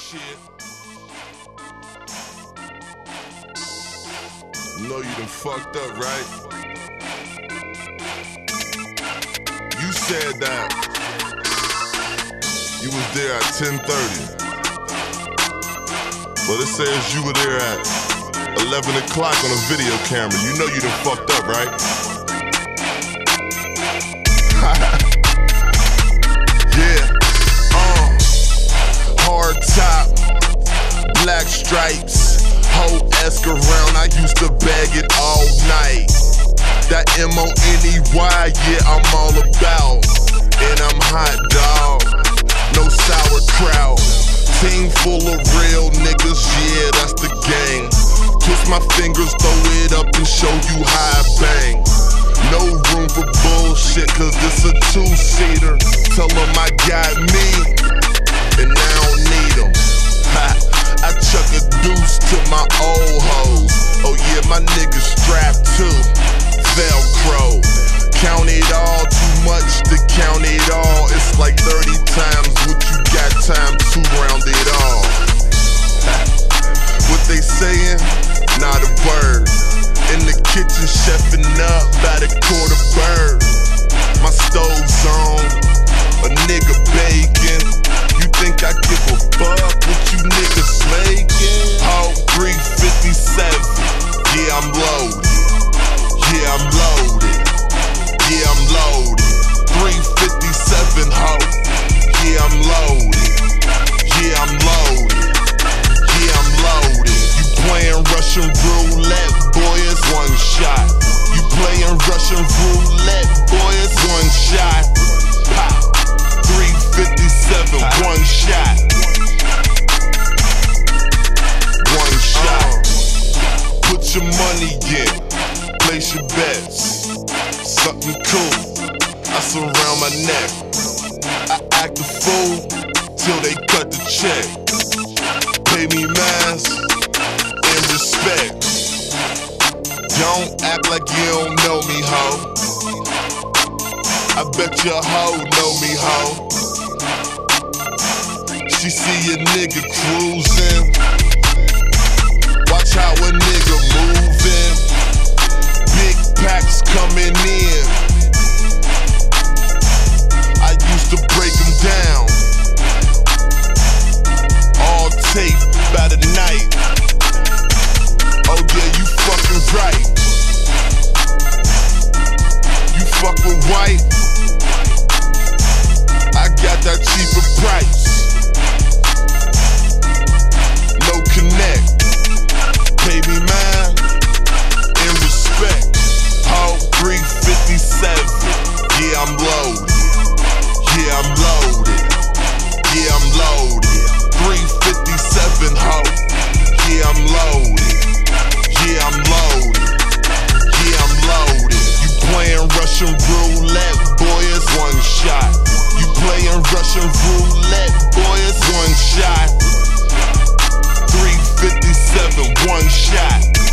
shit. You know you done fucked up, right? You said that you was there at 10:30, but it says you were there at 11 o'clock on a video camera. You know you done fucked up, right? Yeah. Hard top, black stripes, whole ask around. I used to bag it all night. That MONEY, yeah, I'm all about. And I'm hot dog, no sauerkraut. Team full of real niggas, yeah, that's the gang. Twist my fingers, throw it up and show you how I bang. No room for bullshit, cause this a two-seater. Tell them I got me, and I don't need them. I chuck a deuce to my old hoes. Oh yeah, my niggas strapped too. Velcro. Count it all, too much to count it all. It's like 30 times what you got time to round it all. What they saying? Not a word. In the kitchen chefing up by the quarter bird. My stove's on, a nigga baking. You think I give a fuck what you niggas making? Oh, 357, yeah I'm loaded. Yeah I'm loaded. Yeah I'm loaded. 357 ho. Yeah I'm loaded. Yeah I'm loaded. Yeah I'm loaded. You playing Russian roulette, boy, it's one shot. You playing Russian roulette, boy, it's one shot. Pow. 357, one shot. One shot. Put your money in, place your bets. Something cool, I surround my neck. I act a fool till they cut the check. Pay me mass and respect. Don't act like you don't know me, ho. I bet your hoe know me, ho. She see a nigga cruising. Watch how a nigga moving. Big packs coming in. I used to break them down. All tape by the night. Oh yeah, you fucking right. You fuck with white, I got that cheaper price. No connect. Pay me mine and respect. Oh, 357. Yeah, I'm loaded. Yeah, I'm loaded. Yeah, I'm loaded. 357 ho. Yeah, I'm loaded. Yeah, I'm loaded. Yeah, I'm loaded. You playing Russian roulette, boy, it's one shot. You playing Russian roulette, boy, it's one shot. 357, one shot.